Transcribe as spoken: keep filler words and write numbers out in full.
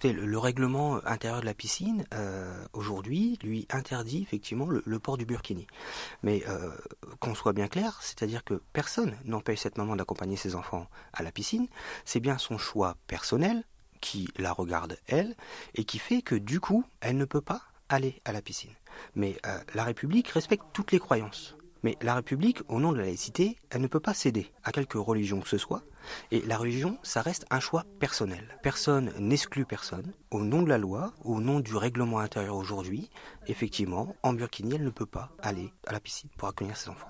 Écoutez, le, le règlement intérieur de la piscine, euh, aujourd'hui, lui interdit effectivement le, le port du burkini. Mais euh, qu'on soit bien clair, c'est-à-dire que personne n'empêche cette maman d'accompagner ses enfants à la piscine. C'est bien son choix personnel qui la regarde, elle, et qui fait que du coup, elle ne peut pas aller à la piscine. Mais euh, la République respecte toutes les croyances. Mais la République, au nom de la laïcité, elle ne peut pas céder à quelque religion que ce soit. Et la religion, ça reste un choix personnel. Personne n'exclut personne. Au nom de la loi, au nom du règlement intérieur aujourd'hui, effectivement, en burkini, elle ne peut pas aller à la piscine pour accueillir ses enfants.